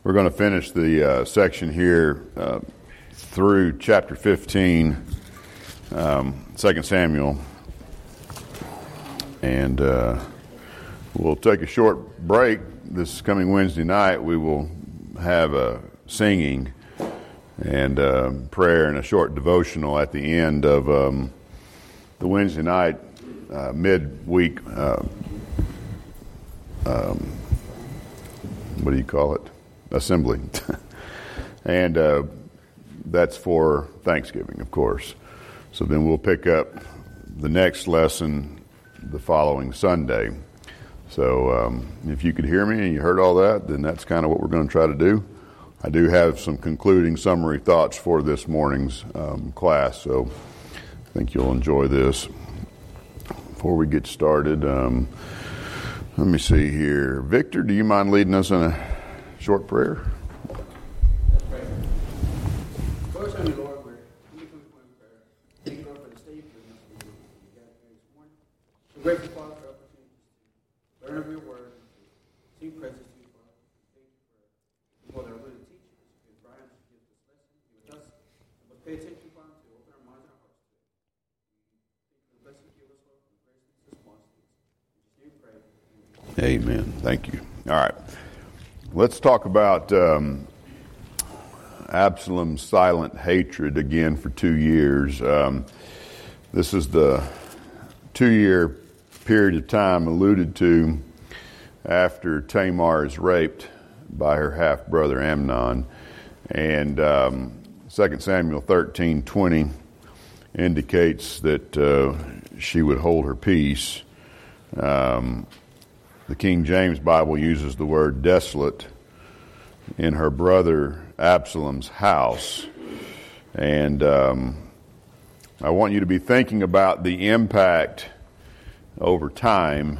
We're going to finish the section here through chapter 15, 2 Samuel. And we'll take a short break. This coming Wednesday night, we will have a singing and prayer and a short devotional at the end of the Wednesday night midweek. What do you call it? Assembly. And that's for Thanksgiving, of course. So then we'll pick up the next lesson the following Sunday. So if you could hear me and you heard all that, then that's kind of what we're going to try to do. I do have some concluding summary thoughts for this morning's class, so I think you'll enjoy this. Before we get started, let me see here. Victor, do you mind leading us in a short prayer? First, Lord, we're prayer. Thank you, Lord, for the stage we got here this morning. We're grateful, Father, for the opportunity to learn of your word, sing praises to you, Father. Thank you for people that are willing to teach us. Because Brian gives this lesson, be with us. But pay attention, Father, to open our minds and our hearts to it. Thank you for the blessing you give us, Lord, for grace and responsibility. In Jesus' name we pray. Amen. Thank you. All right. Let's talk about Absalom's silent hatred again for 2 years. This is the 2-year period of time alluded to after Tamar is raped by her half-brother Amnon. And 2 Samuel 13:20 indicates that she would hold her peace. The King James Bible uses the word desolate in her brother Absalom's house. And I want you to be thinking about the impact over time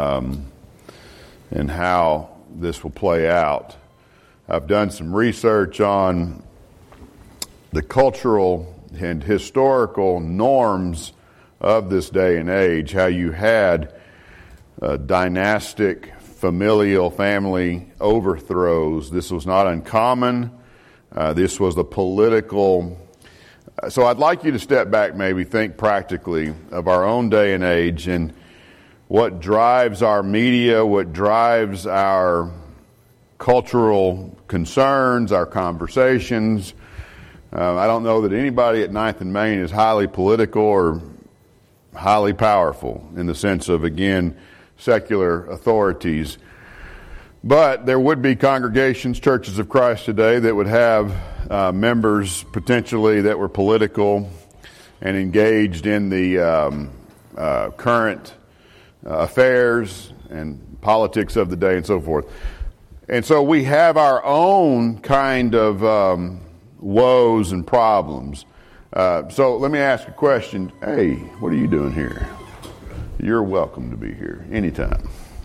and how this will play out. I've done some research on the cultural and historical norms of this day and age, how you had dynastic, familial, family overthrows. This was not uncommon. This was a political. So I'd like you to step back, maybe think practically of our own day and age and what drives our media, what drives our cultural concerns, our conversations. I don't know that anybody at 9th and Main is highly political or highly powerful in the sense of, again, secular authorities. But there would be congregations, churches of Christ today that would have members potentially that were political and engaged in the current affairs and politics of the day and so forth. And so we have our own kind of woes and problems. So let me ask a question. Hey, what are you doing here? You're welcome to be here anytime.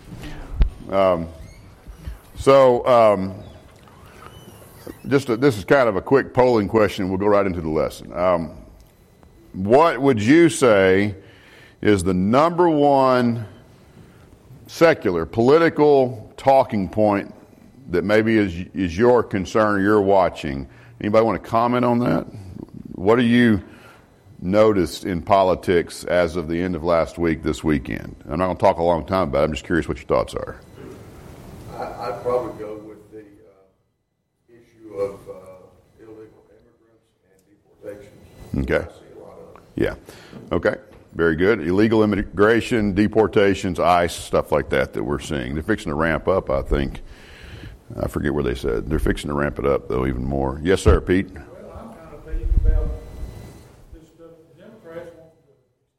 This is kind of a quick polling question. We'll go right into the lesson. What would you say is the number one secular, political talking point that maybe is your concern or you're watching? Anybody want to comment on that? What do you noticed in politics as of the end of last week, this weekend? I'm not going to talk a long time about it. I'm just curious what your thoughts are. I'd probably go with the issue of illegal immigrants and deportations. Okay. I see a lot of it. Yeah. Okay. Very good. Illegal immigration, deportations, ICE, stuff like that we're seeing. They're fixing to ramp up, I think. I forget where they said. They're fixing to ramp it up, though, even more. Yes, sir, Pete? Well, I'm kind of thinking about this stuff. The Democrats want to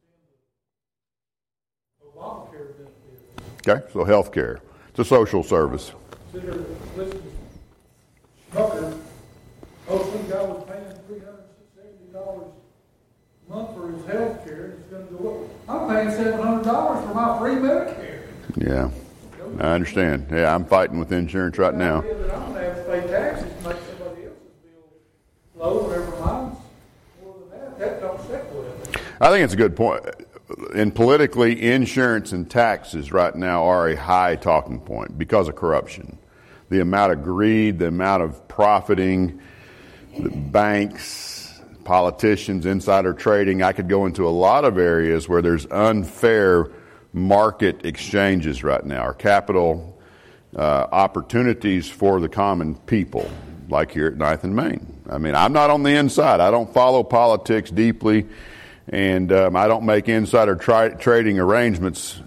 extend the Obamacare benefits. Okay. So health care. It's a social service. Consider listening to Schmucker. Some guy was paying $370 a month for his health care, and he's going to go up. I'm paying $700 for my free Medicare. Yeah. I understand. Yeah, I'm fighting with insurance right now. I'm going to have to pay taxes to make somebody else's bill low, whatever mine's more than that. That don't sit well. I think it's a good point. And politically, insurance and taxes right now are a high talking point because of corruption. the amount of greed, the amount of profiting, the banks, politicians, insider trading. I could go into a lot of areas where there's unfair market exchanges right now, or capital opportunities for the common people, like here at 9th and Main. I mean, I'm not on the inside. I don't follow politics deeply, and I don't make insider trading arrangements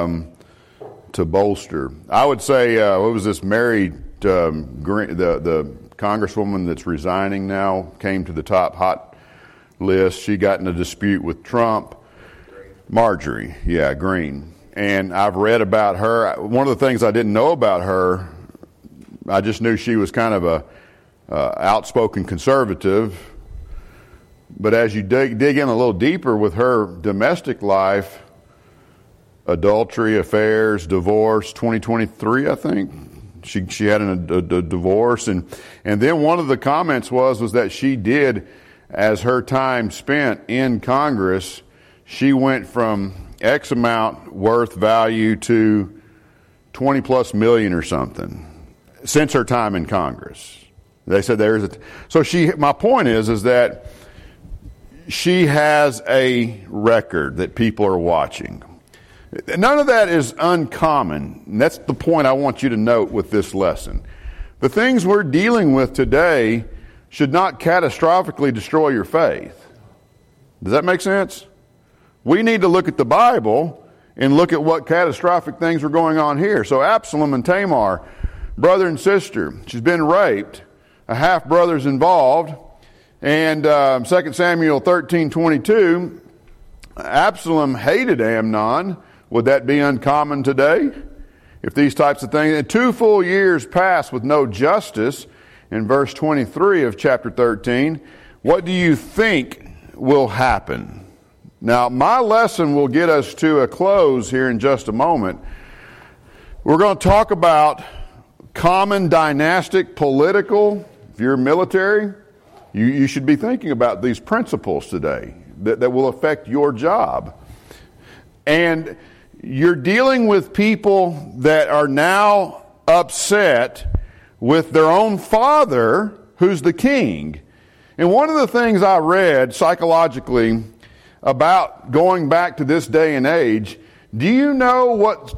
to bolster. I would say, what was this, Mary Green, the congresswoman that's resigning now, came to the top hot list. She got in a dispute with Trump. Marjorie, Green. And I've read about her. One of the things I didn't know about her, I just knew she was kind of a outspoken conservative. But as you dig in a little deeper with her domestic life, adultery, affairs, divorce, 2023, I think. She had a divorce. And then one of the comments was that she did, as her time spent in Congress, she went from X amount worth value to 20 plus million or something since her time in Congress. They said my point is that she has a record that people are watching. None of that is uncommon. And that's the point I want you to note with this lesson. The things we're dealing with today should not catastrophically destroy your faith. Does that make sense? We need to look at the Bible and look at what catastrophic things are going on here. So Absalom and Tamar, brother and sister, she's been raped. A half-brother's involved. And 2 Samuel 13:22, Absalom hated Amnon. Would that be uncommon today? If these types of things, and 2 full years passed with no justice, in verse 23 of chapter 13, what do you think will happen? Now, my lesson will get us to a close here in just a moment. We're going to talk about common dynastic political. If you're military, you should be thinking about these principles today that will affect your job. And you're dealing with people that are now upset with their own father, who's the king. And one of the things I read psychologically about going back to this day and age, do you know what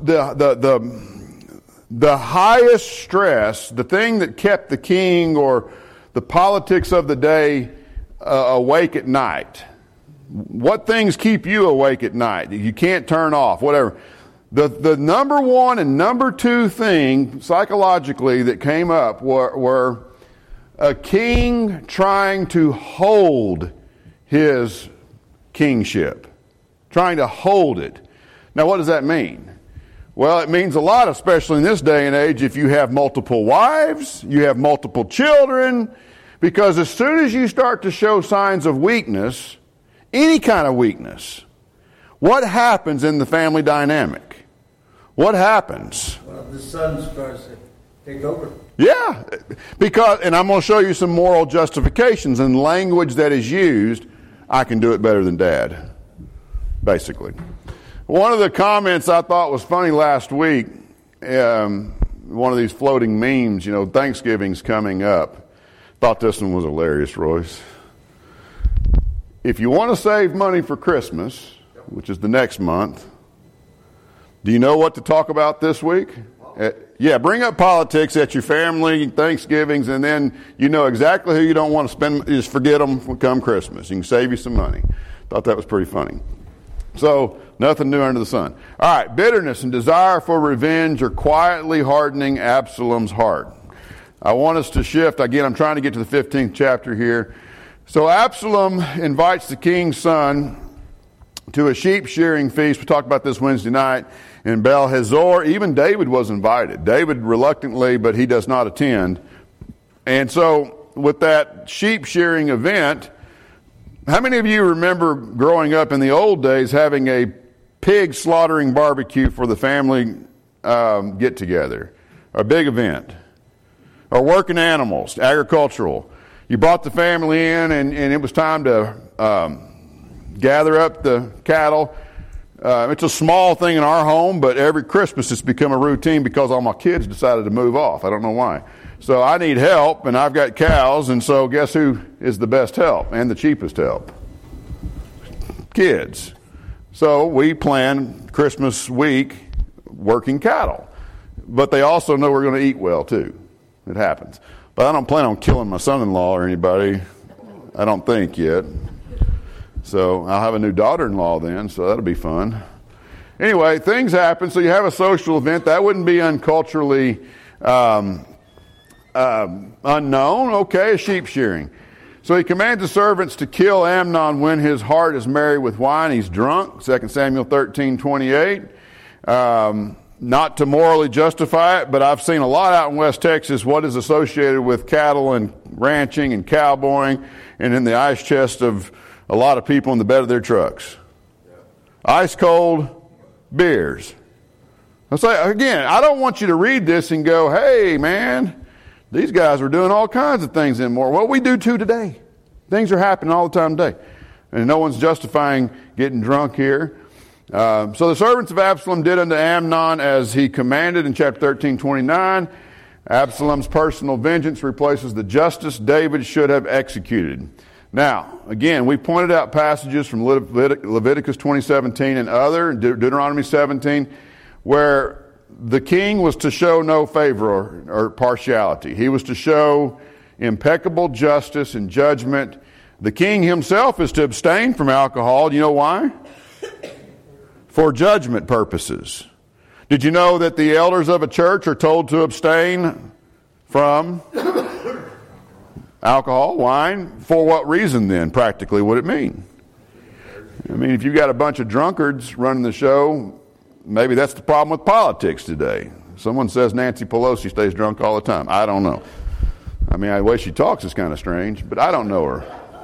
the highest stress, the thing that kept the king or the politics of the day awake at night? What things keep you awake at night? You can't turn off, whatever. The number one and number two thing psychologically that came up were a king trying to hold his kingship, trying to hold it. Now, what does that mean? Well, it means a lot, especially in this day and age, if you have multiple wives, you have multiple children, because as soon as you start to show signs of weakness, any kind of weakness, what happens in the family dynamic? What happens? Well, the son starts to take over. Yeah, because, and I'm going to show you some moral justifications and language that is used. I can do it better than Dad, basically. One of the comments I thought was funny last week, one of these floating memes, Thanksgiving's coming up. Thought this one was hilarious, Royce. If you want to save money for Christmas, which is the next month, do you know what to talk about this week? Bring up politics at your family Thanksgivings, and then you know exactly who you don't want to spend. Just forget them come Christmas. You can save you some money. Thought that was pretty funny. So, nothing new under the sun. All right, bitterness and desire for revenge are quietly hardening Absalom's heart. I want us to shift. Again, I'm trying to get to the 15th chapter here. So Absalom invites the king's son to a sheep shearing feast. We talked about this Wednesday night in Baal Hazor. Even David was invited. David reluctantly, but he does not attend. And so with that sheep shearing event, how many of you remember growing up in the old days having a pig slaughtering barbecue for the family get-together? A big event. Or working animals, agricultural. You brought the family in and it was time to gather up the cattle. It's a small thing in our home, but every Christmas it's become a routine because all my kids decided to move off. I don't know why. So I need help, and I've got cows, and so guess who is the best help and the cheapest help? Kids. So we plan Christmas week working cattle. But they also know we're going to eat well, too. It happens. But I don't plan on killing my son-in-law or anybody. I don't think yet. So I'll have a new daughter-in-law then, so that'll be fun. Anyway, things happen. So you have a social event. That wouldn't be unculturally unknown. Okay, sheep shearing. So he commands the servants to kill Amnon when his heart is merry with wine. He's drunk. 2 Samuel 13:28. Not to morally justify it, but I've seen a lot out in West Texas what is associated with cattle and ranching and cowboying and in the ice chest of a lot of people in the bed of their trucks. Ice cold beers. I'll say again, I don't want you to read this and go, hey man, these guys are doing all kinds of things and more. Well, we do too today. Things are happening all the time today. And no one's justifying getting drunk here. So the servants of Absalom did unto Amnon as he commanded in chapter 13:29. Absalom's personal vengeance replaces the justice David should have executed. Now, again, we pointed out passages from Leviticus 20:17 and other, Deuteronomy 17, where the king was to show no favor or partiality. He was to show impeccable justice and judgment. The king himself is to abstain from alcohol. Do you know why? For judgment purposes. Did you know that the elders of a church are told to abstain from alcohol, wine? For what reason then, practically, would it mean? I mean, if you've got a bunch of drunkards running the show, maybe that's the problem with politics today. Someone says Nancy Pelosi stays drunk all the time. I don't know. I mean, the way she talks is kind of strange, but I don't know her.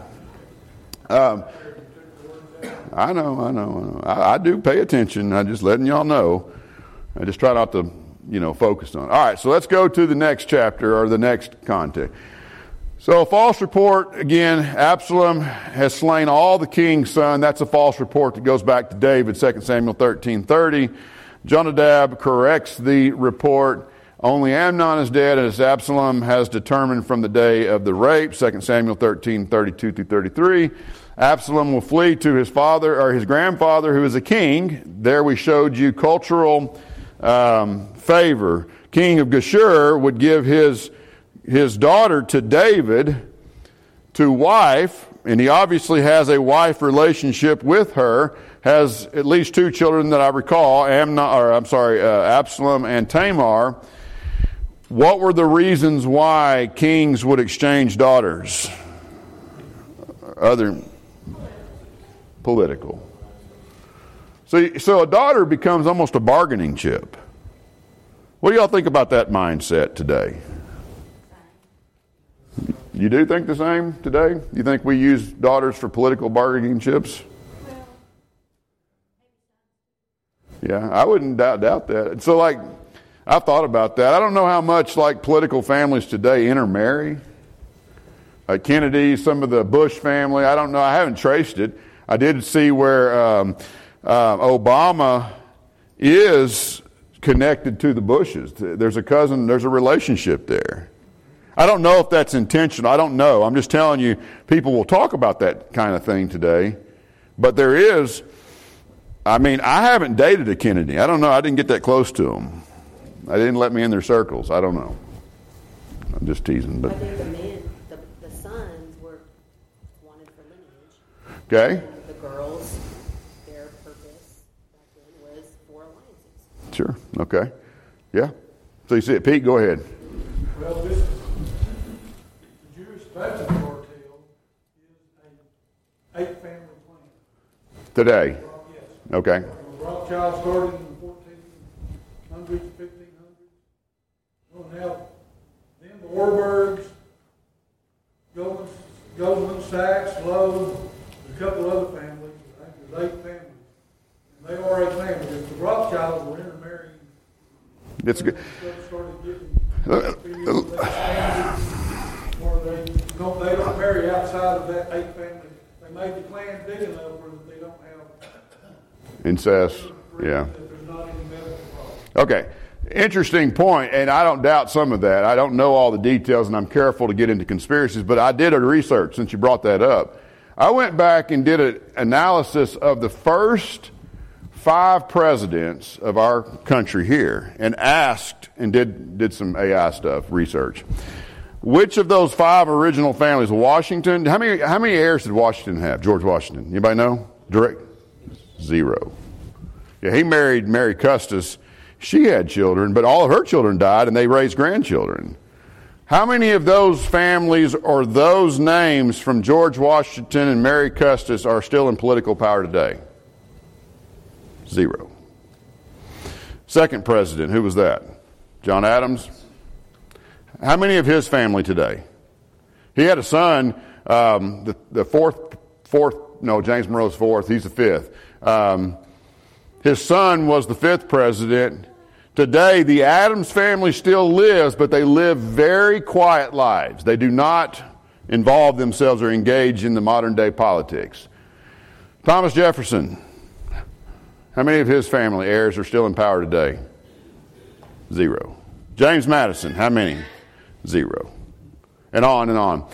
I know. I do pay attention. I'm just letting y'all know. I just try not to, focus on it. All right, so let's go to the next chapter or the next context. So a false report, again, Absalom has slain all the king's son. That's a false report that goes back to David, 2 Samuel 13:30. Jonadab corrects the report. Only Amnon is dead, as Absalom has determined from the day of the rape, 2 Samuel 13:32-33. Absalom will flee to his father or his grandfather, who is a king. There we showed you cultural favor. King of Geshur would give his daughter to David to wife, and he obviously has a wife relationship with her. Has at least two children that I recall, Absalom and Tamar. What were the reasons why kings would exchange daughters? Other political. So a daughter becomes almost a bargaining chip. What do y'all think about that mindset today? You do think the same today? You think we use daughters for political bargaining chips? Yeah, I wouldn't doubt that. So I've thought about that. I don't know how much political families today intermarry. Kennedy, some of the Bush family, I don't know. I haven't traced it. I did see where Obama is connected to the Bushes. There's a relationship there. I don't know if that's intentional. I don't know. I'm just telling you, people will talk about that kind of thing today. But there is, I haven't dated a Kennedy. I don't know. I didn't get that close to them. They didn't let me in their circles. I don't know. I'm just teasing. But I think the sons were wanted for lineage. Okay. And the girls, their purpose back then was for alliances. Sure. Okay. Yeah. So you see it. Pete, go ahead. Well, the Jewish Baptist cartel is an 8-family clan. Today. Yes. Okay. Rothschild started in the 1400s, 1500s. Well, now, then the Warburgs, Goldman Sachs, Lowe, a couple other families. I think there's 8 families. And they are 8 families. The Rothschilds were intermarrying. It's good. Started getting they don't marry outside of that 8 family. They made the clan big enough where they don't have. Incest. Yeah. If there's not any medical problem. Okay. Interesting point, and I don't doubt some of that. I don't know all the details, and I'm careful to get into conspiracies, but I did a research since you brought that up. I went back and did an analysis of the first 5 presidents of our country here and asked, and did some AI stuff, research. Which of those 5 original families, Washington, how many heirs did Washington have? George Washington. Anybody know? Direct? 0. Yeah, he married Mary Custis. She had children, but all of her children died and they raised grandchildren. How many of those families or those names from George Washington and Mary Custis are still in political power today? 0. Second president, who was that? John Adams. How many of his family today? He had a son, James Monroe's 4th, he's the 5th. His son was the 5th president. Today, the Adams family still lives, but they live very quiet lives. They do not involve themselves or engage in the modern day politics. Thomas Jefferson, how many of his family heirs are still in power today? 0. James Madison, how many? 0. And on and on.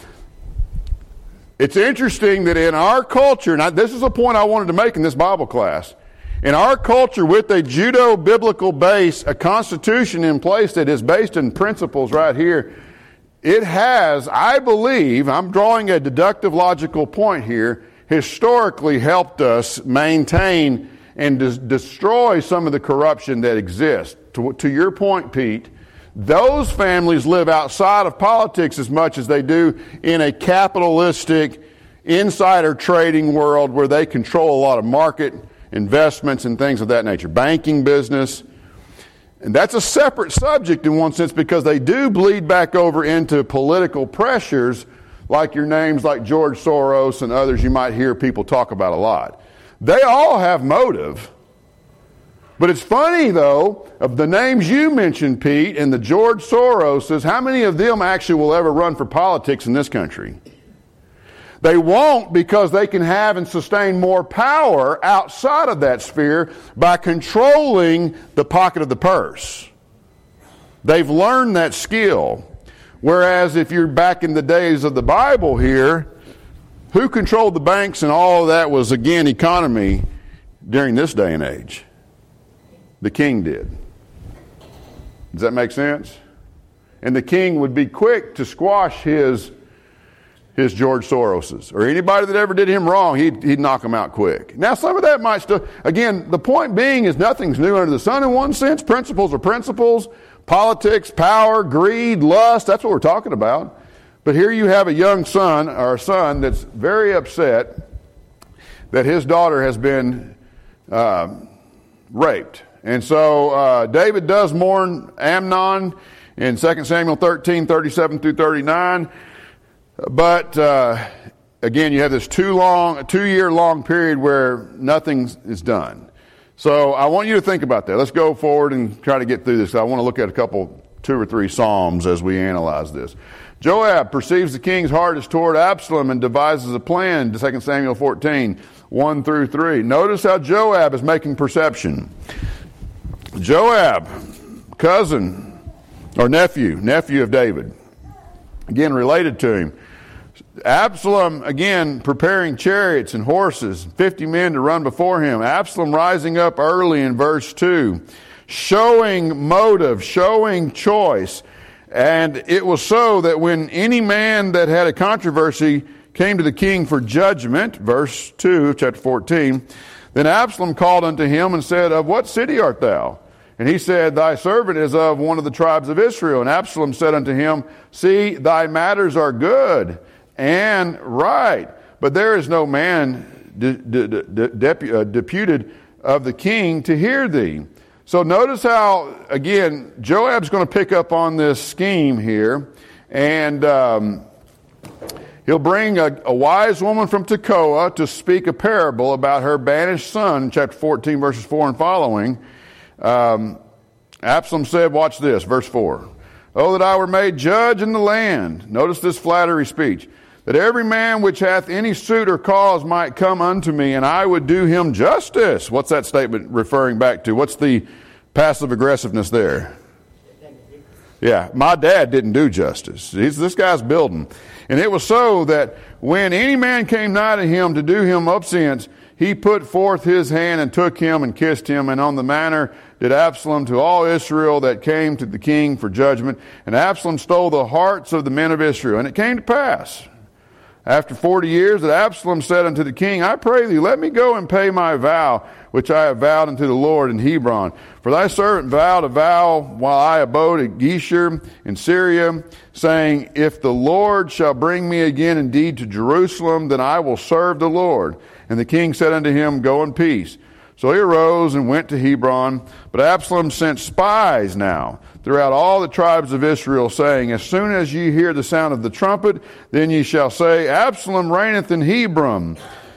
It's interesting that in our culture, and this is a point I wanted to make in this Bible class, in our culture with a Judeo-biblical base, a constitution in place that is based in principles right here, it has, I believe, I'm drawing a deductive logical point here, historically helped us maintain and destroy some of the corruption that exists. To your point, Pete, those families live outside of politics as much as they do in a capitalistic, insider trading world where they control a lot of market investments and things of that nature, banking business. And that's a separate subject in one sense because they do bleed back over into political pressures like your names like George Soros and others you might hear people talk about a lot. They all have motive. But it's funny, though, of the names you mentioned, Pete, and the George Soroses, how many of them actually will ever run for politics in this country? They won't because they can have and sustain more power outside of that sphere by controlling the pocket of the purse. They've learned that skill. Whereas if you're back in the days of the Bible here, who controlled the banks and all of that was, again, economy during this day and age? The king did. Does that make sense? And the king would be quick to squash his George Soroses, or anybody that ever did him wrong, he'd knock them out quick. Now, some of that might still, again, the point being is nothing's new under the sun in one sense. Principles are principles. Politics, power, greed, lust, that's what we're talking about. But here you have a young son, or a son that's very upset that his daughter has been raped. And so David does mourn Amnon in 2 Samuel 13, 37 through 39. But again, you have this 2-year long period where nothing is done. So I want you to think about that. Let's go forward and try to get through this. I want to look at 2 or 3 Psalms as we analyze this. Joab perceives the king's heart is toward Absalom and devises a plan, 2 Samuel 14, 1 through 3. Notice how Joab is making perception. Joab, cousin, or nephew of David, again related to him. Absalom, again, preparing chariots and horses, 50 men to run before him. Absalom rising up early in verse 2, showing motive, showing choice. And it was so that when any man that had a controversy came to the king for judgment, verse 2 of chapter 14, then Absalom called unto him and said, Of what city art thou? And he said, Thy servant is of one of the tribes of Israel. And Absalom said unto him, See, thy matters are good and right, but there is no man deputed of the king to hear thee. So notice how, again, Joab's going to pick up on this scheme here, and he'll bring a wise woman from Tekoa to speak a parable about her banished son, chapter 14, verses 4 and following. Absalom said, watch this, verse 4. Oh, that I were made judge in the land. Notice this flattery speech. that every man which hath any suit or cause might come unto me, and I would do him justice. What's that statement referring back to? What's the passive aggressiveness there? Yeah, my dad didn't do justice. This guy's building. And it was so that when any man came nigh to him to do him obeisance, he put forth his hand and took him and kissed him. And on the manner did Absalom to all Israel that came to the king for judgment. And Absalom stole the hearts of the men of Israel. And it came to pass, after 40 years, that Absalom said unto the king, I pray thee, let me go and pay my vow, which I have vowed unto the Lord in Hebron. For thy servant vowed a vow while I abode at Geshur in Syria, saying, if the Lord shall bring me again indeed to Jerusalem, then I will serve the Lord. And the king said unto him, go in peace. So he arose and went to Hebron. But Absalom sent spies now throughout all the tribes of Israel, saying, as soon as ye hear the sound of the trumpet, then ye shall say, Absalom reigneth in Hebron.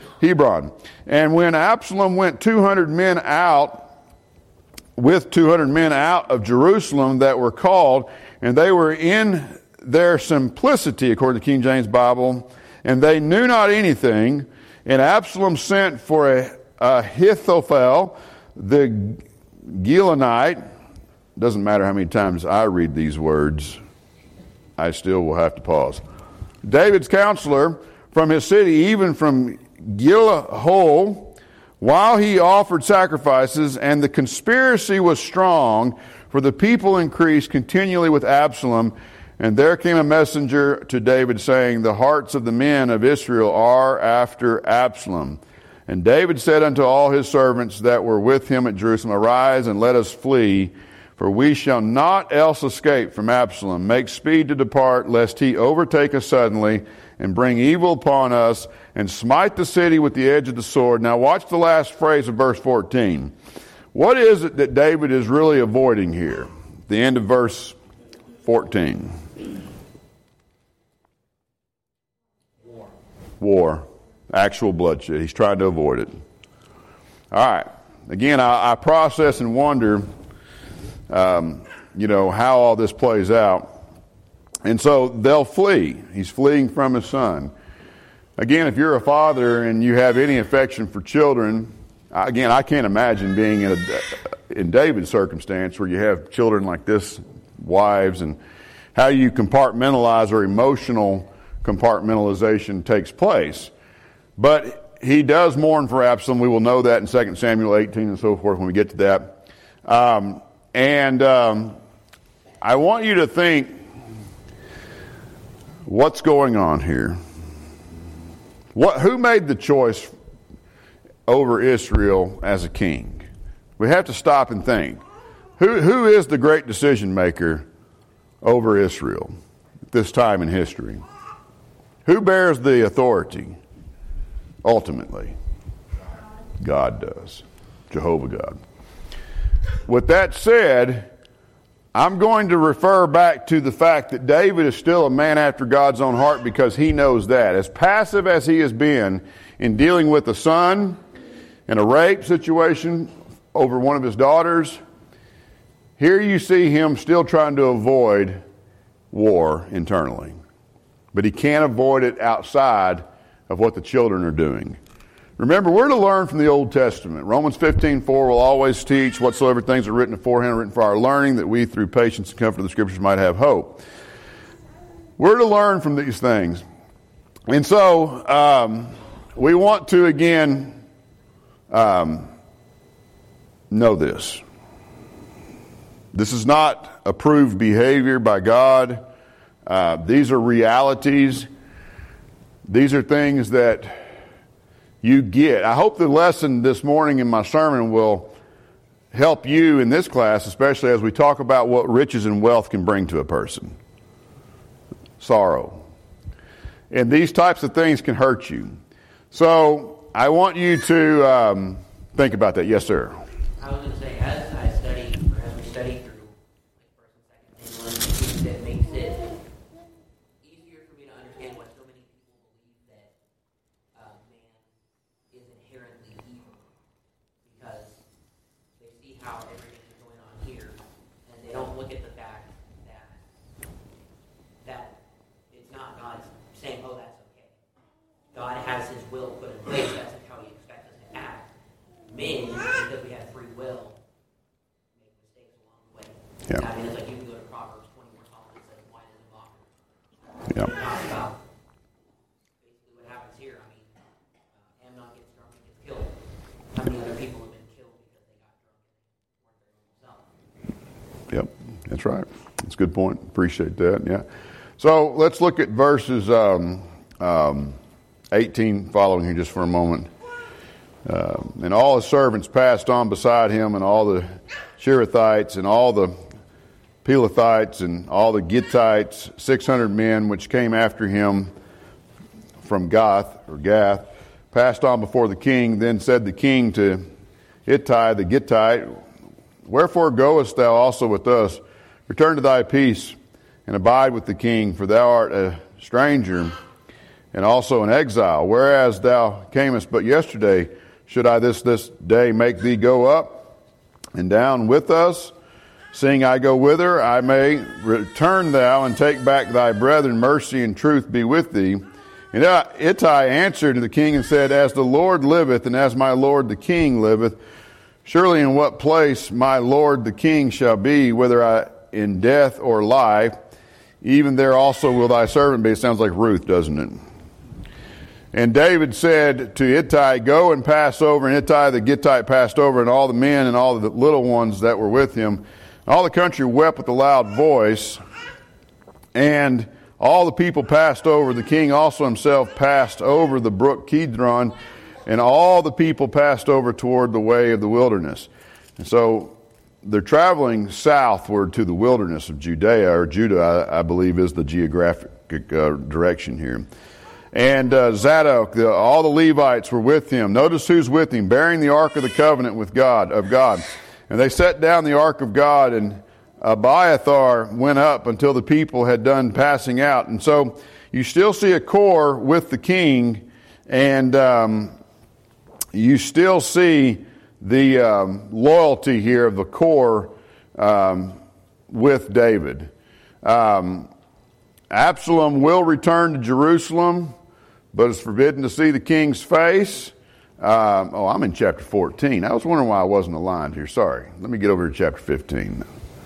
And when Absalom went 200 men out, with 200 men out of Jerusalem that were called, and they were in their simplicity, according to King James Bible, and they knew not anything, and Absalom sent for a Ahithophel, the Gilonite. Doesn't matter how many times I read these words, I still will have to pause. David's counselor from his city, even from Gilhol, while he offered sacrifices, and the conspiracy was strong, for the people increased continually with Absalom. And there came a messenger to David, saying, the hearts of the men of Israel are after Absalom. And David said unto all his servants that were with him at Jerusalem, arise and let us flee, for we shall not else escape from Absalom. Make speed to depart, lest he overtake us suddenly, and bring evil upon us, and smite the city with the edge of the sword. Now watch the last phrase of verse 14. What is it that David is really avoiding here? The end of verse 14. War. Actual bloodshed. He's trying to avoid it. All right. Again, I process and wonder, how all this plays out. And so they'll flee. He's fleeing from his son. Again, if you're a father and you have any affection for children, again, I can't imagine being in David's circumstance where you have children like this, wives, and how you compartmentalize or emotional compartmentalization takes place. But he does mourn for Absalom. We will know that in 2 Samuel 18 and so forth when we get to that. I want you to think, what's going on here? Who made the choice over Israel as a king? We have to stop and think. Who is the great decision maker over Israel at this time in history? Who bears the authority? Ultimately, God does. Jehovah God. With that said, I'm going to refer back to the fact that David is still a man after God's own heart, because he knows that. As passive as he has been in dealing with a son in a rape situation over one of his daughters, here you see him still trying to avoid war internally. But he can't avoid it outside of what the children are doing. Remember, we're to learn from the Old Testament. Romans 15:4 will always teach, whatsoever things are written beforehand are written for our learning, that we through patience and comfort of the Scriptures might have hope. We're to learn from these things. And so, we want to again know this. This is not approved behavior by God. These are realities. These are things that you get. I hope the lesson this morning in my sermon will help you in this class, especially as we talk about what riches and wealth can bring to a person. Sorrow. And these types of things can hurt you. So I want you to think about that. Yes, sir. I was going to say, as we study through First and Second Samuel, it makes it easier for me to understand why so many people believe that man is inherently evil, because they see how everything is going on here, and they don't look at the fact that it's not God saying, "Oh, that's okay." his will put in place, that's how he expects us to act. Men, because we have free will, make mistakes along the way. Yeah. I mean, it's like you can go to Proverbs 20 where Solomon says, wine is a mocker. Yeah. Talks about basically what happens here. I mean, Amnon gets drunk and gets killed. How many other people have been killed because they got drunk and weren't very themselves? Yep, that's right. That's a good point. Appreciate that. Yeah. So let's look at verses 18 following here just for a moment. And all his servants passed on beside him, and all the Sherethites, and all the Pelethites, and all the Gittites, 600 men which came after him from Gath, passed on before the king. Then said the king to Ittai the Gittite, wherefore goest thou also with us? Return to thy peace, and abide with the king, for thou art a stranger, and also an exile. Whereas thou camest but yesterday, should I this day make thee go up and down with us? Seeing I go whither, I may return thou and take back thy brethren. Mercy and truth be with thee. And Ittai answered the king and said, as the Lord liveth, and as my lord the king liveth, surely in what place my lord the king shall be, whether I in death or life, even there also will thy servant be. It sounds like Ruth, doesn't it? And David said to Ittai, go and pass over. And Ittai the Gittite passed over, and all the men and all the little ones that were with him. All the country wept with a loud voice, and all the people passed over. The king also himself passed over the brook Kidron, and all the people passed over toward the way of the wilderness. And so they're traveling southward to the wilderness of Judea, or Judah, I believe, is the geographic direction here. And Zadok, all the Levites were with him. Notice who's with him, bearing the ark of the covenant with God. And they set down the ark of God, and Abiathar went up until the people had done passing out. And so you still see a core with the king, and you still see the loyalty here of the core with David. Absalom will return to Jerusalem, but is forbidden to see the king's face. I'm in chapter 14. I was wondering why I wasn't aligned here. Sorry. Let me get over to chapter 15.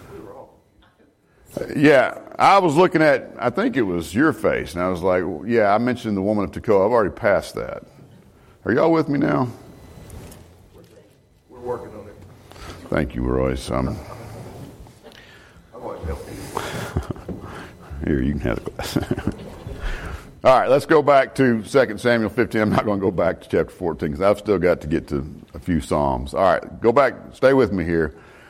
Yeah, I was looking at, I think it was your face, and I was like, yeah, I mentioned the woman of Tekoa. I've already passed that. Are y'all with me now? We're working on it. Thank you, Royce. I want to help you. Here, you can have the glass. All right, let's go back to 2 Samuel 15. I'm not going to go back to chapter 14 because I've still got to get to a few Psalms. All right, go back. Stay with me here.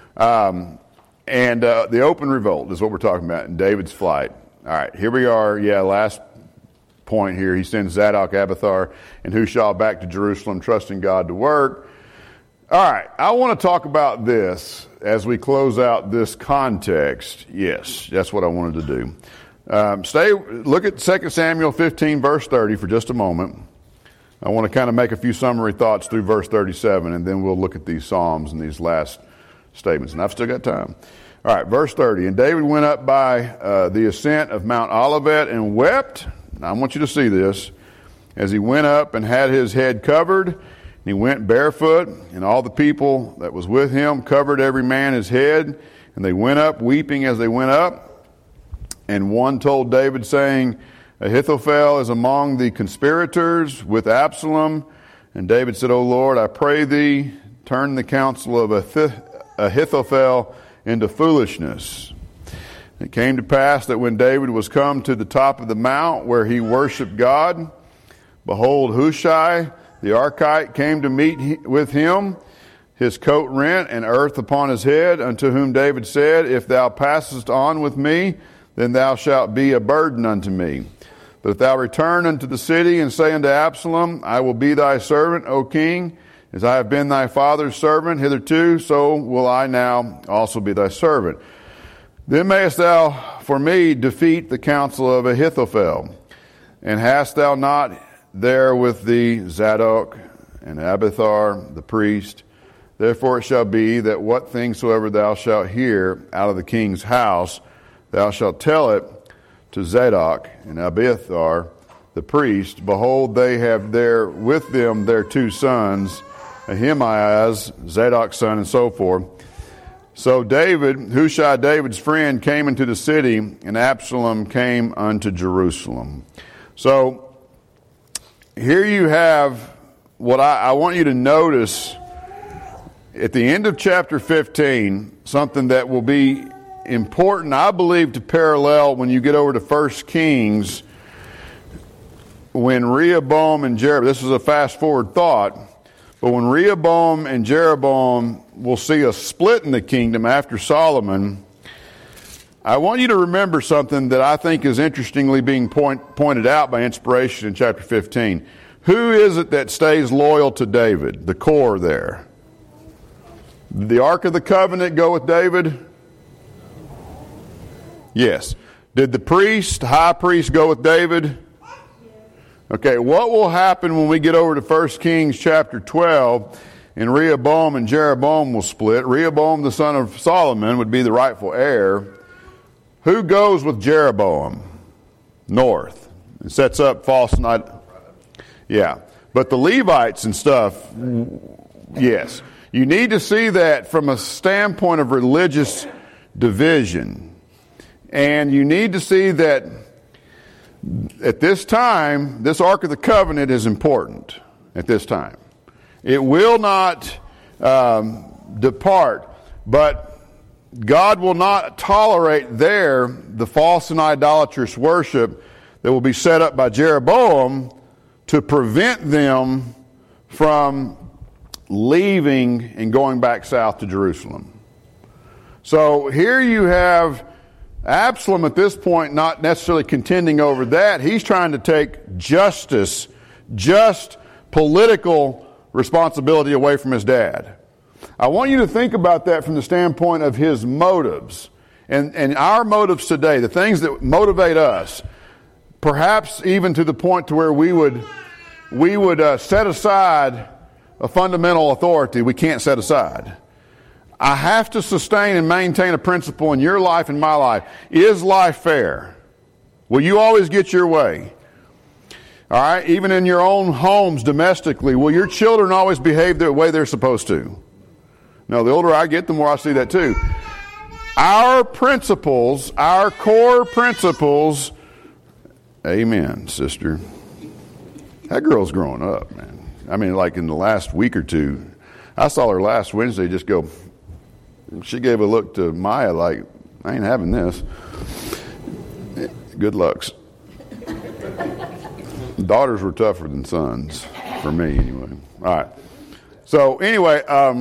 The open revolt is what we're talking about in David's flight. All right, here we are. Yeah, last point here. He sends Zadok, Abiathar, and Hushai back to Jerusalem, trusting God to work. All right, I want to talk about this as we close out this context. Yes, that's what I wanted to do. Look at 2 Samuel 15, verse 30 for just a moment. I want to kind of make a few summary thoughts through verse 37, and then we'll look at these Psalms and these last statements. And I've still got time. All right, verse 30. And David went up by the ascent of Mount Olivet and wept. Now, I want you to see this. As he went up and had his head covered, and he went barefoot, and all the people that was with him covered every man his head, and they went up weeping as they went up. And one told David, saying, Ahithophel is among the conspirators with Absalom. And David said, O Lord, I pray thee, turn the counsel of Ahithophel into foolishness. It came to pass that when David was come to the top of the mount where he worshipped God, behold, Hushai the Archite came to meet with him, his coat rent and earth upon his head, unto whom David said, If thou passest on with me, then thou shalt be a burden unto me. But if thou return unto the city and say unto Absalom, I will be thy servant, O king, as I have been thy father's servant hitherto, so will I now also be thy servant. Then mayest thou for me defeat the counsel of Ahithophel. And hast thou not there with thee Zadok and Abiathar the priest? Therefore it shall be that what things soever thou shalt hear out of the king's house, thou shalt tell it to Zadok and Abiathar the priest, behold, they have there with them their 2 sons, Ahimaaz, Zadok's son, and so forth. So Hushai, David's friend, came into the city, and Absalom came unto Jerusalem. So here you have what I want you to notice at the end of chapter 15, something that will be important, I believe, to parallel when you get over to 1 Kings, when Rehoboam and Jeroboam, this is a fast forward thought, but when Rehoboam and Jeroboam will see a split in the kingdom after Solomon, I want you to remember something that I think is interestingly being pointed out by inspiration in chapter 15. Who is it that stays loyal to David? The core there. Did the Ark of the Covenant go with David? Yes. Did the high priest go with David? Okay, what will happen when we get over to 1 Kings chapter 12 and Rehoboam and Jeroboam will split? Rehoboam, the son of Solomon, would be the rightful heir. Who goes with Jeroboam? North. And sets up false night. Yeah. But the Levites and stuff, yes. You need to see that from a standpoint of religious division. And you need to see that at this time, this Ark of the Covenant is important at this time. It will not depart, but God will not tolerate there the false and idolatrous worship that will be set up by Jeroboam to prevent them from leaving and going back south to Jerusalem. So here you have Absalom at this point not necessarily contending over that. He's trying to take just political responsibility away from his dad. I want you to think about that from the standpoint of his motives. And our motives today, the things that motivate us, perhaps even to the point to where we would set aside a fundamental authority we can't set aside. I have to sustain and maintain a principle in your life and my life. Is life fair? Will you always get your way? All right? Even in your own homes domestically, will your children always behave the way they're supposed to? No, the older I get, the more I see that too. Our principles, our core principles, amen, sister. That girl's growing up, man. I mean, like in the last week or two, I saw her last Wednesday just go, she gave a look to Maya like, I ain't having this. Good lucks. Daughters were tougher than sons, for me anyway. All right. So anyway,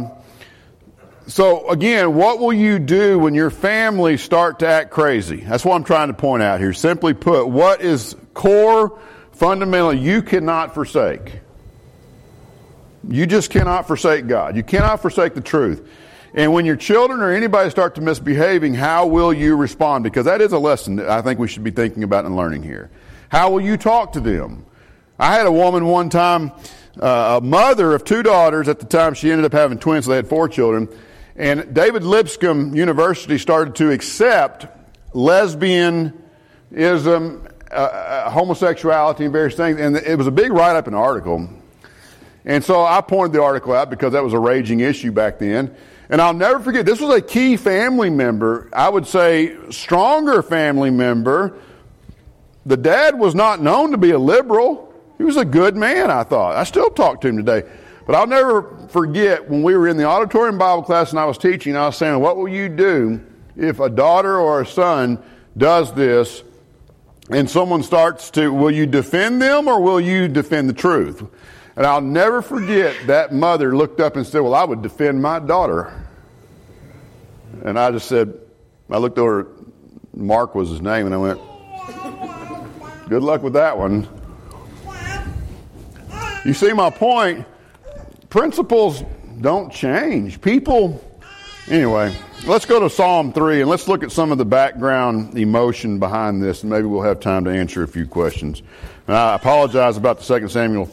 so again, what will you do when your family start to act crazy? That's what I'm trying to point out here. Simply put, what is core, fundamental, you cannot forsake? You just cannot forsake God. You cannot forsake the truth. And when your children or anybody start to misbehaving, how will you respond? Because that is a lesson that I think we should be thinking about and learning here. How will you talk to them? I had a woman one time, a mother of 2 daughters. At the time, she ended up having twins, so they had 4 children. And David Lipscomb University started to accept lesbianism, homosexuality, and various things. And it was a big write-up in an article. And so I pointed the article out because that was a raging issue back then. And I'll never forget, this was a key family member, I would say stronger family member. The dad was not known to be a liberal. He was a good man, I thought. I still talk to him today. But I'll never forget when we were in the auditorium Bible class and I was teaching, I was saying, what will you do if a daughter or a son does this and someone starts to, will you defend them or will you defend the truth? And I'll never forget that mother looked up and said, well, I would defend my daughter. And I just said, I looked over, Mark was his name, and I went, good luck with that one. You see my point? Principles don't change. People, anyway, let's go to Psalm 3 and let's look at some of the background emotion behind this, and maybe we'll have time to answer a few questions. And I apologize about the 2 Samuel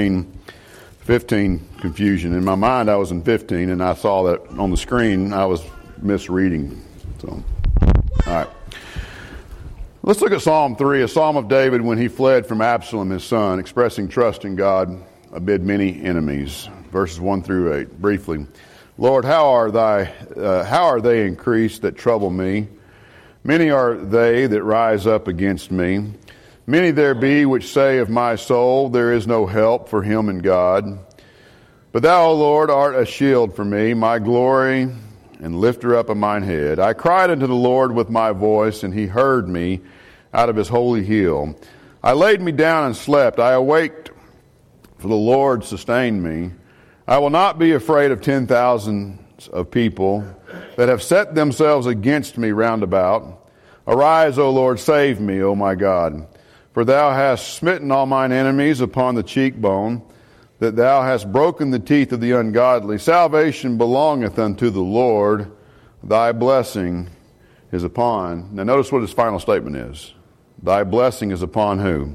15 confusion. In my mind, I was in 15, and I saw that on the screen I was misreading. So, all right. Let's look at Psalm 3, a psalm of David when he fled from Absalom, his son, expressing trust in God amid many enemies. Verses 1 through 8, briefly. Lord, how are they increased that trouble me? Many are they that rise up against me. Many there be which say of my soul, there is no help for him in God. But thou, O Lord, art a shield for me, my glory, and lifter up of mine head. I cried unto the Lord with my voice, and he heard me out of his holy hill. I laid me down and slept. I awaked, for the Lord sustained me. I will not be afraid of 10,000s of people that have set themselves against me round about. Arise, O Lord, save me, O my God. For thou hast smitten all mine enemies upon the cheekbone, that thou hast broken the teeth of the ungodly. Salvation belongeth unto the Lord. Thy blessing is upon. Now notice what his final statement is. Thy blessing is upon who?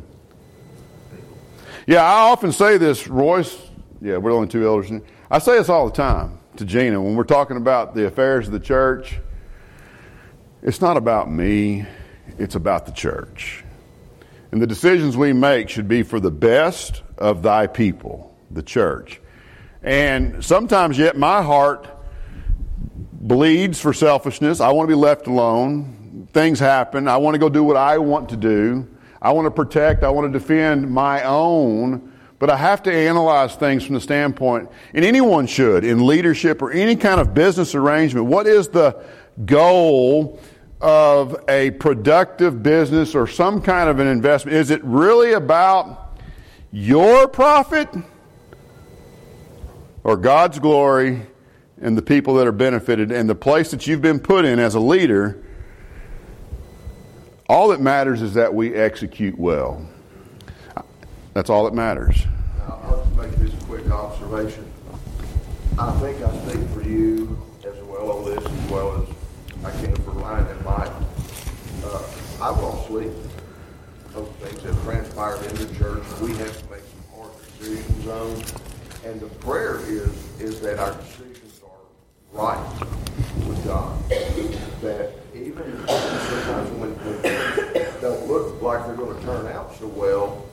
Yeah, I often say this, Royce. Yeah, we're the only two elders. I say this all the time to Gina when we're talking about the affairs of the church. It's not about me. It's about the church. And the decisions we make should be for the best of thy people, the church. And sometimes yet my heart bleeds for selfishness. I want to be left alone. Things happen. I want to go do what I want to do. I want to protect. I want to defend my own. But I have to analyze things from the standpoint, and anyone should, in leadership or any kind of business arrangement, what is the goal of a productive business or some kind of an investment? Is it really about your profit or God's glory and the people that are benefited and the place that you've been put in as a leader? All that matters is that we execute well. That's all that matters. I'll just make this quick observation. I think I speak for you as well on this as well as I can for Ryan and Mike. I've lost sleep over things that transpired in the church. We have to make some hard decisions on. And the prayer is that our decisions are right with God. That even sometimes when things don't look like they're going to turn out so well,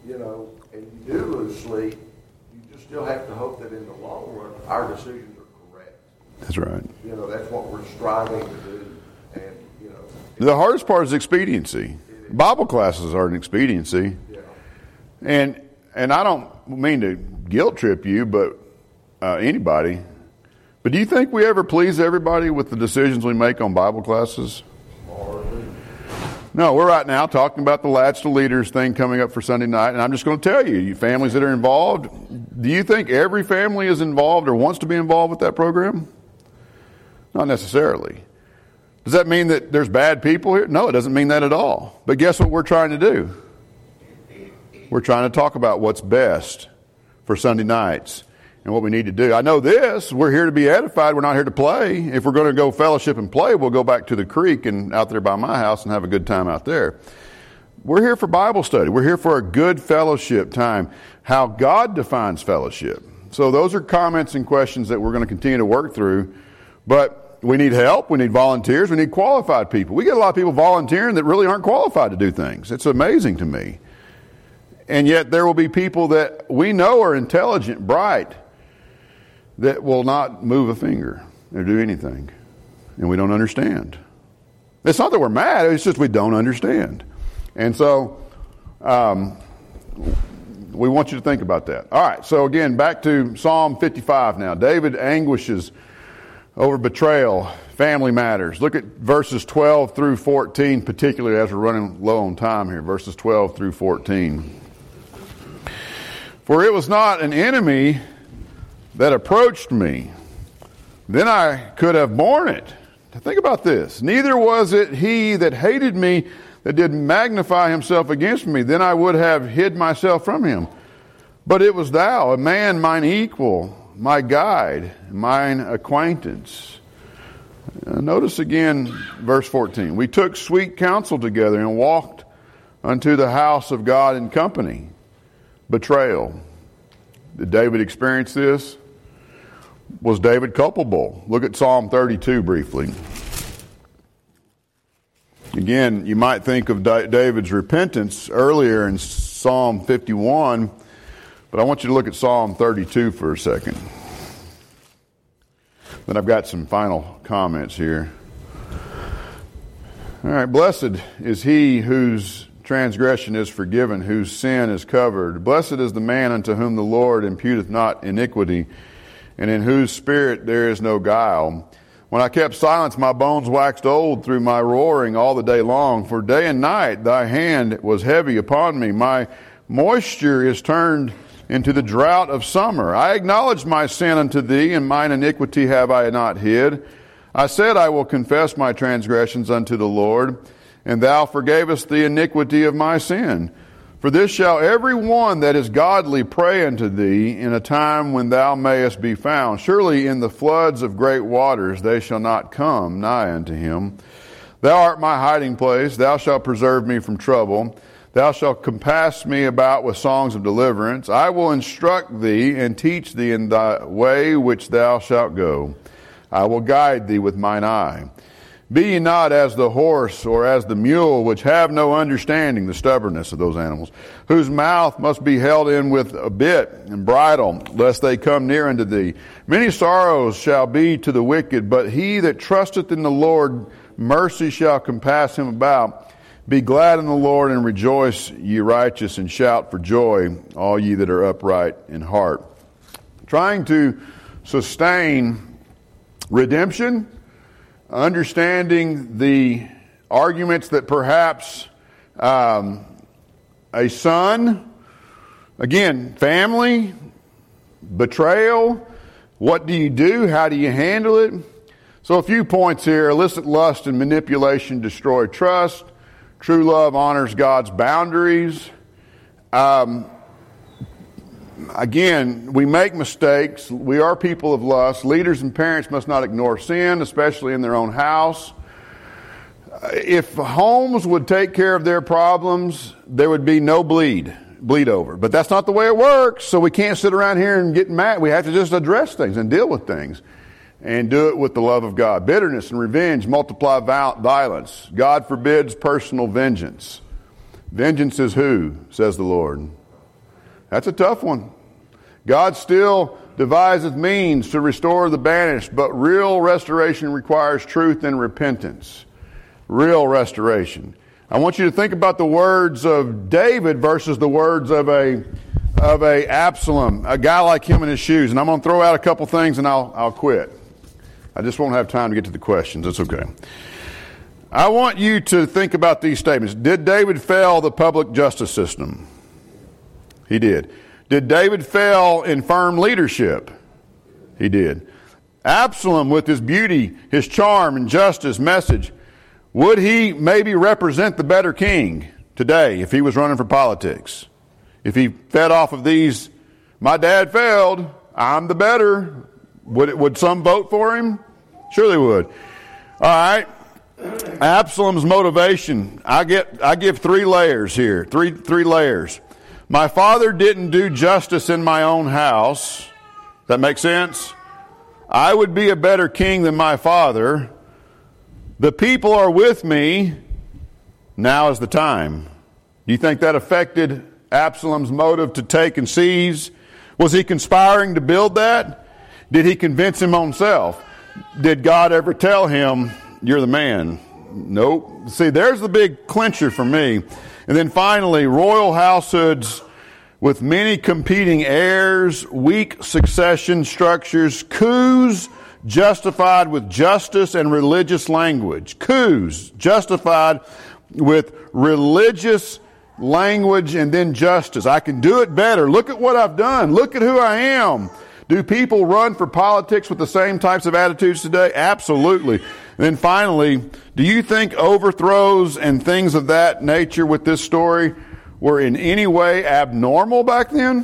and you do lose sleep, you just still have to hope that in the long run, our decisions are correct. That's right. That's what we're striving to do. And, the hardest part is expediency. Bible classes are an expediency. Yeah. And I don't mean to guilt trip you, but anybody. But do you think we ever please everybody with the decisions we make on Bible classes? No, we're right now talking about the Latch to Leaders thing coming up for Sunday night, and I'm just going to tell you families that are involved, do you think every family is involved or wants to be involved with that program? Not necessarily. Does that mean that there's bad people here? No, it doesn't mean that at all. But guess what we're trying to do? We're trying to talk about what's best for Sunday nights and what we need to do. I know this, we're here to be edified, we're not here to play. If we're going to go fellowship and play, we'll go back to the creek and out there by my house and have a good time out there. We're here for Bible study. We're here for a good fellowship time, how God defines fellowship. So those are comments and questions that we're going to continue to work through. But we need help, we need volunteers, we need qualified people. We get a lot of people volunteering that really aren't qualified to do things. It's amazing to me. And yet there will be people that we know are intelligent, bright, that will not move a finger or do anything. And we don't understand. It's not that we're mad, it's just we don't understand. And so we want you to think about that. All right, so again, back to Psalm 55 now. David anguishes over betrayal, family matters. Look at verses 12 through 14, particularly as we're running low on time here. Verses 12 through 14. For it was not an enemy that approached me, then I could have borne it. Think about this. Neither was it he that hated me that did magnify himself against me, then I would have hid myself from him. But it was thou, a man mine equal, my guide, mine acquaintance. Notice again verse 14. We took sweet counsel together and walked unto the house of God in company. Betrayal. Did David experience this? Was David culpable? Look at Psalm 32 briefly. Again, you might think of David's repentance earlier in Psalm 51, but I want you to look at Psalm 32 for a second. Then I've got some final comments here. All right, blessed is he whose transgression is forgiven, whose sin is covered. Blessed is the man unto whom the Lord imputeth not iniquity, and in whose spirit there is no guile. When I kept silence, my bones waxed old through my roaring all the day long. For day and night thy hand was heavy upon me. My moisture is turned into the drought of summer. I acknowledged my sin unto thee, and mine iniquity have I not hid. I said, I will confess my transgressions unto the Lord, and thou forgavest the iniquity of my sin. For this shall every one that is godly pray unto thee in a time when thou mayest be found. Surely in the floods of great waters they shall not come nigh unto him. Thou art my hiding place. Thou shalt preserve me from trouble. Thou shalt compass me about with songs of deliverance. I will instruct thee and teach thee in thy way which thou shalt go. I will guide thee with mine eye. Be ye not as the horse or as the mule, which have no understanding, the stubbornness of those animals, whose mouth must be held in with a bit and bridle, lest they come near unto thee. Many sorrows shall be to the wicked, but he that trusteth in the Lord, mercy shall compass him about. Be glad in the Lord and rejoice, ye righteous, and shout for joy, all ye that are upright in heart. Trying to sustain redemption, understanding the arguments that perhaps a son, again, family, betrayal, what do you do? How do you handle it? So a few points here. Illicit lust and manipulation destroy trust. True love honors God's boundaries. Again, we make mistakes. We are people of lust. Leaders and parents must not ignore sin, especially in their own house. If homes would take care of their problems, there would be no bleed over. But that's not the way it works, so we can't sit around here and get mad. We have to just address things and deal with things and do it with the love of God. Bitterness and revenge multiply violence. God forbids personal vengeance. Vengeance is who, says the Lord. That's a tough one. God still deviseth means to restore the banished, but real restoration requires truth and repentance. Real restoration. I want you to think about the words of David versus the words of a Absalom, a guy like him in his shoes. And I'm going to throw out a couple things and I'll quit. I just won't have time to get to the questions. It's okay. I want you to think about these statements. Did David fail the public justice system? He did. Did David fail in firm leadership? He did. Absalom, with his beauty, his charm, and justice message, would he maybe represent the better king today if he was running for politics? If he fed off of these, my dad failed, I'm the better, would some vote for him? Sure they would. All right. Absalom's motivation. I give three layers here. Three layers. My father didn't do justice in my own house. That makes sense? I would be a better king than my father. The people are with me. Now is the time. Do you think that affected Absalom's motive to take and seize? Was he conspiring to build that? Did he convince him on himself? Did God ever tell him, you're the man? Nope. See, there's the big clincher for me. And then finally, royal househoods with many competing heirs, weak succession structures, coups justified with justice and religious language. Coups justified with religious language and then justice. I can do it better. Look at what I've done. Look at who I am. Do people run for politics with the same types of attitudes today? Absolutely. And then finally, do you think overthrows and things of that nature with this story were in any way abnormal back then?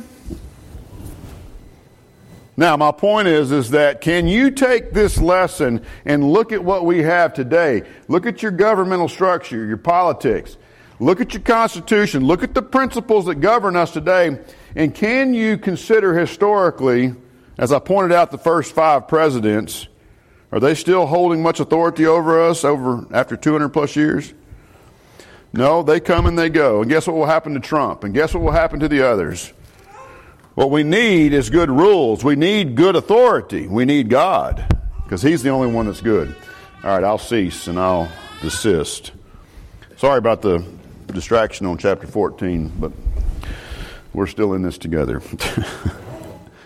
Now, my point is that can you take this lesson and look at what we have today? Look at your governmental structure, your politics. Look at your Constitution. Look at the principles that govern us today. And can you consider historically, as I pointed out, the first 5 presidents, are they still holding much authority over us after 200 plus years? No, they come and they go. And guess what will happen to Trump? And guess what will happen to the others? What we need is good rules. We need good authority. We need God, because He's the only one that's good. All right, I'll cease and I'll desist. Sorry about the distraction on chapter 14, but we're still in this together.